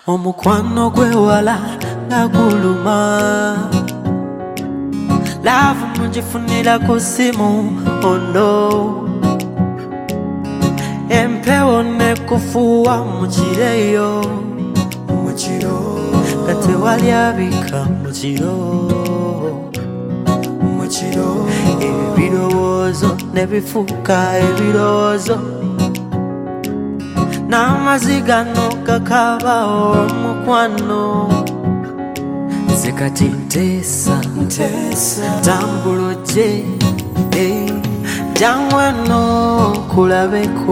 omukwano gwe wala naguluma love munjifunira ku simu ono empewo nekufuwa mukireyo kate wali abika mukiro ebirowoozo nebifuuka ebirowoozo n'amazigano gakabawo omukwano nze kati nteesa tambulojje jangweno kulabeko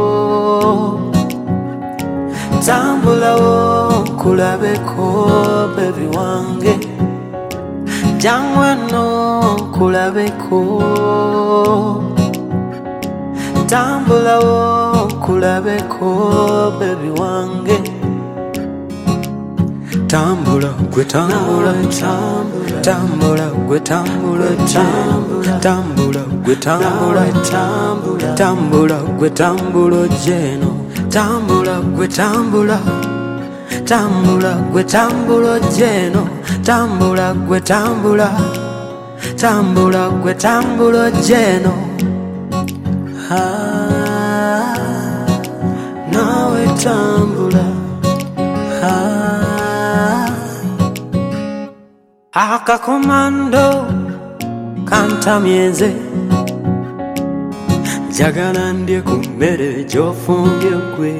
tambulawo kulabeko bebi wange jangweno kulabeko tambulawo kulabeko bebi wange tambula gwe tambula tambula gwe tambula tambula gwe tambula tambula gwe tambula jeno tambula gwe tambula tambula gwe tambula jeno tambula gwe tambula tambula gwe tambula jeno nawe tambula akakomando kantamyenze njagala ndye ku mmere gy'ofumbye gwe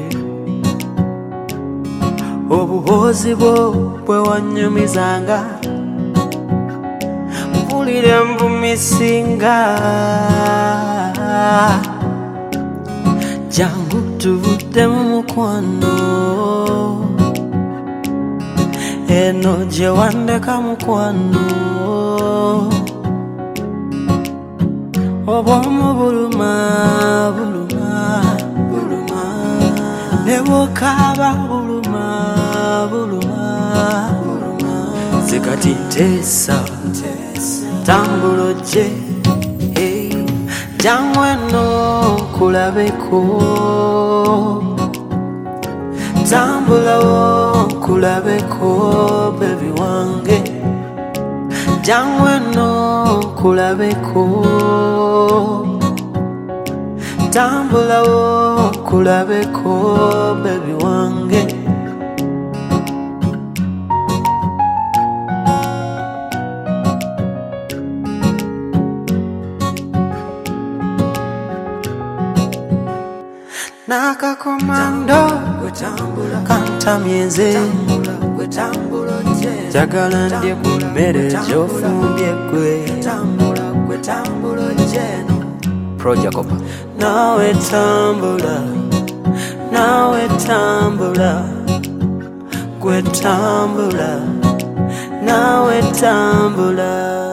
obuhoozi bwo bwe wanyumizanga mpulira envumisinga jangu tuvudde mu mukwano eno gye wandeka mukwano obwomu buluma ne bwokaaba buluma nze kati nteesa tambulojje jangweno kulabeko tambulawo kulabeko bebi wange jangweno kulabeko tambulawo kulabeko bebi wange nakakomando kantamyenze njagala ndye ku mmere gy'ofumbye gwe Projacopa nawe tambula gwe tambula nawe tambula